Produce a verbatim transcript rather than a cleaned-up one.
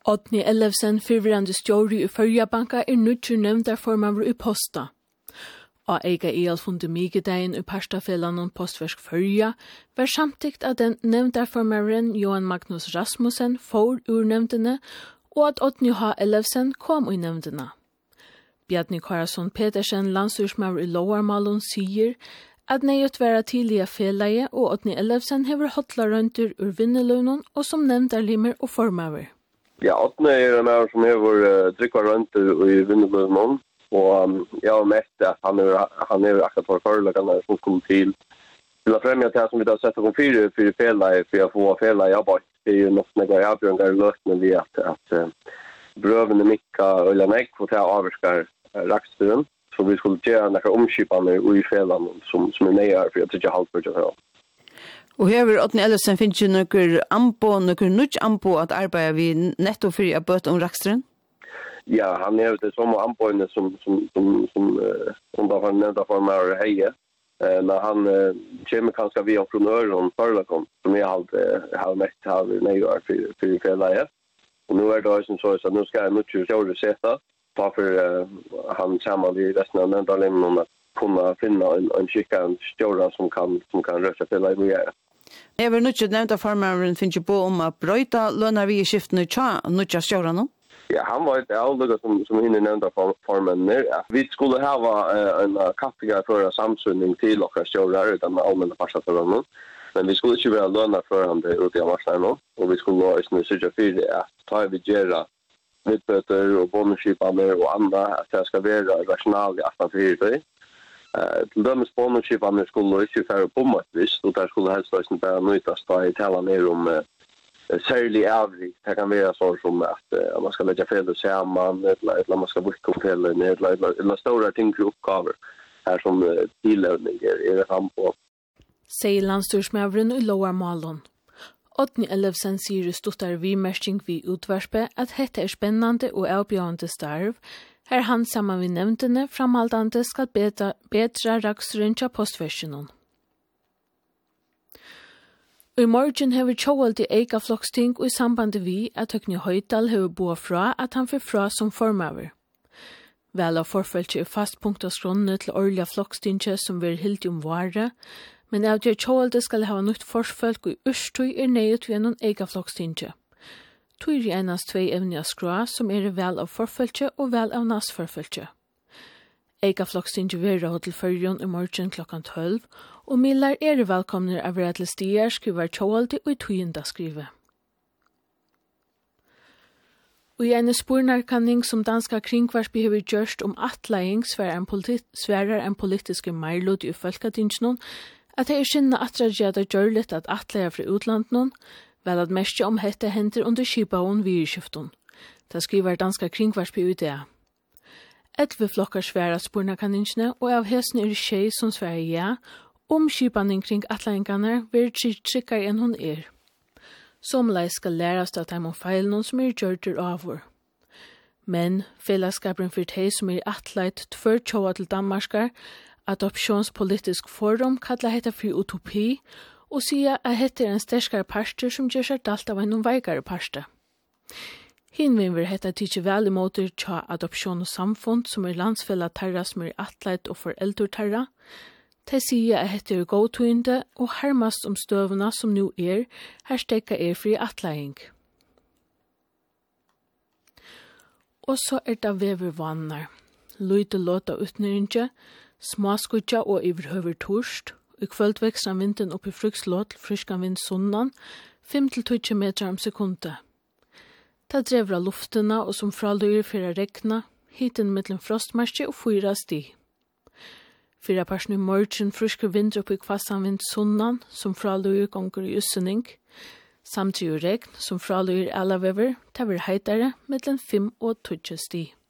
Odni Ellefsen, fyrverande stjóri i Førjabanka, er nødgjur nevndarformaver i posta. Og eiga i alfunde migedegin i parstafellanon postversk Førja, var samtikt at den nevndarformaveren Johan Magnus Rasmussen får ur nevndene, og at Odni H. Ellefsen kom i nevndene. Bjarni Karason Petersen, landsursmaver i Lovarmalon, sier at nøyut være tidlige felaie, og Odni Ellefsen hever hotla røntur ur vinneløgnon og som nevndarlimer og formaver. Ja, Odni er en av som hever uh, drikva røntur i vinneløgnon, og um, jeg har mest at han er, han er akkurat for forelagene som kom til til å fremja til som vi da setter om fire, fire felaie, for å få felaie arbeid. Det er jo nok når jeg avgjører løsene ved at, at uh, brøvene mikka eller nekk for til å avvirke raksturen, så vi skulle gjøre noen omkjøpene i felene som, som er nøyere, for jeg tror ikke halvt for det her. Og her Odni Ellefsen finnes jo noen ambo, noen nødt ambo at arbeide vi nettopp for å bøte om raksturen? Ja, han er det samme amboene som, som, som, som uh, under for nevnta for meg heie. Uh, når han uh, kommer kanskje via fra Øren forlagen, som jeg har uh, mest har nøyere for, for felaie. Og nå er det også så at nå skal jeg nødt kjøre seta, for uh, han sammen i resten av nevnta limnen at kunne finne en, en skikkelig stjåra som kan, som kan røse felaie med gjøre. Jeg vil nødt nevnta formaren finnes jo på om å brøyta lønner vi i skiftene tja, nødt stjåra nå? Ja, han var ett avlugga som som hinner nämnda formen ner. Ja. Vi skulle ha uh, en uh, kattiga för samsynning till och stjårar utan allmänna passatörerna. Men vi skulle inte vara löna för han det ute i marknaden och vi skulle ha istället söka för det att ta vi gera mitböter och bonusskipaner och andra att det ska vara rationellt att man för det. Eh till dömes bonusskipaner skulle inte för på något vis och där skulle helst inte bara nyttast ta i tala ner om uh, särskilt övrig. Det kan vara så som att uh, man ska lägga fel samman eller, eller man ska bort fel eller, eller, eller stora ting för uppgaver här som uh, tillövning är, är det fram på. Säger landstyrsmævren i Lovarmalon. Odni Ellefsen sier i stuttar vimersking vi utvarspe at dette er spennende og avbjørende starv, her han sammen vi nevntene framhaldande skal betra, betra raksturen til postversjonen. I morgen hever Tjåvald i eika floksting og i samband vi at Høgni Høydal hever boa fra at han får fra som formaver. Vel av forfølge er fast punkt av skronne til årlige flokstinge som vil hilde om vare, men av det Tjåvald skal ha nytt forsfølg og i Ørstøy er nøyet ved noen eika flokstinge. Tog er enast tvei evne av skra som er vel av forfølge og vel av nasforfølge. Eika flokstinge vera til førjon i morgen klokkan tolv, og millar er velkomne av være til stier, skriver Tjåvaldi og i tøyenda skrive. Og i en spurnarkanning som danska kringvarsby hever gjørst om atleing sverar en, politi- sverar en politiske meirlod i folketingsnon, at det er skinna atradjada gjørlet at atleia fra utlandnon, vel at mestje om hette henter under skipaun virskifton. Det skriver danska kringvarsby ut det. Etve flokkar sværa spurnarkanningsne, og av hesen er tjei som sværa ja, om skipaning kring atleingane vil trykkar enn hun er. Somleis skal lærast at heim om feilen som er gjørter avur. Men fellesskaperen for tei som er atleit tvør tjoa til Danmarskar, Adoptionspolitisk forum kallar hetta for utopi og sier at hetta er en sterskare parster som gjør seg dalt av en veikare parster. Hinvinver hetta tidsi vel imoter tja adopsjon og samfund som er landsfella tarra som er atleit og foreldur tarra. De sier at hetta er godtøyende og hermast om støvuna som nu er, her stekka er fri atleing. Og så er det vevervannar. Lyde låta utnyrinje, smaskudja og iverhøver torst, i kvöld vekster vinden opp i frukslåt, fryskan vind sunnan, fem til tjue meter om sekundet. Det drevra luftena og som fraløyer fyra regna, hiten mellom frostmarsje og fyra sti. Fyra parsen i morgen frysker vind opp i kvassan vind sunnan, som fraløyer gonger i ussening, samtidig regn som fraløyer alavever, det var heitare mellom fem og tjue sti.